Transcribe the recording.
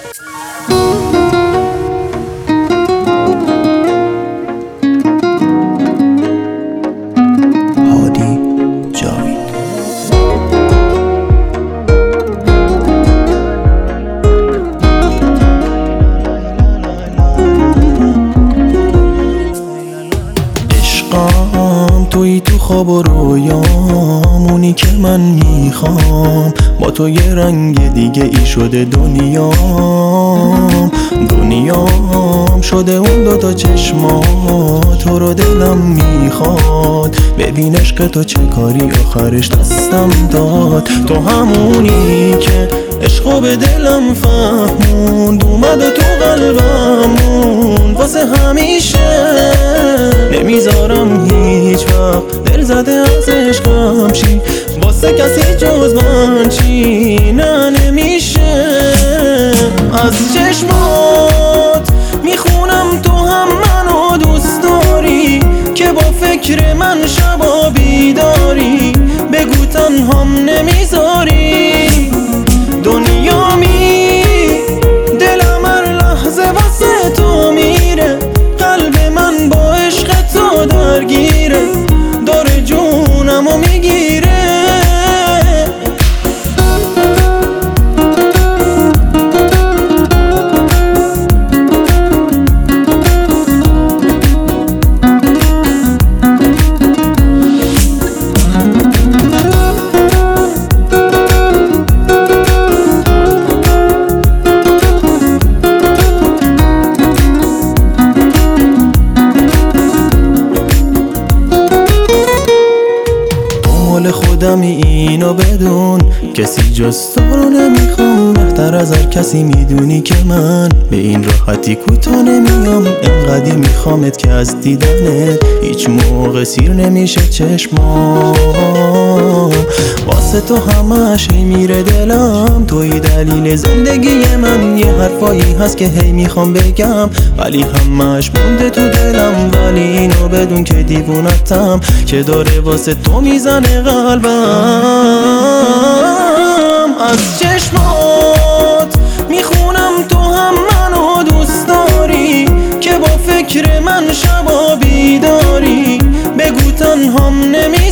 هادی جاوید. عشقم توی تو خواب و رویامونی که من میخوام، با تو یه رنگ دیگه ای شده دنیام شده اون دوتا چشمات، تو رو دلم میخواد ببین عشق تو چه کاری آخرش دستم داد. تو همونی که عشقو به دلم فهموند، اومد و تو قلبمون واسه همیشه. نمیذارم هیچ وقت دل زده از عشقم چی واسه کسی جز من چی، نه نمیشه. از چشمات میخونم تو هم منو دوست داری، که با فکر من شبا بیداری، بگو تنهام نمیذاری. دنیامی دلم هر لحظه واسه تو میره، قلب من با عشق تو درگیره، داره جونمو میگیره. خودمی اینو بدون، کسی جز تو رو نمیخوام، بهتر از هر کسی میدونی که من به این راحتی کوتاه نمیام. انقدی میخوامت که از دیدنت هیچ موقع سیر نمیشه چشمام. واسه تو همش هی میره دلم، توی دلیل زندگی من. یه حرفایی هست که هی میخوام بگم ولی همش مونده تو دلم، ولی اینو بدون که دیوونتم که داره واسه تو میزنه قلبم. از چشمات میخونم تو هم منو دوست داری، که با فکر من شبا بیداری، بگو تنهام نمی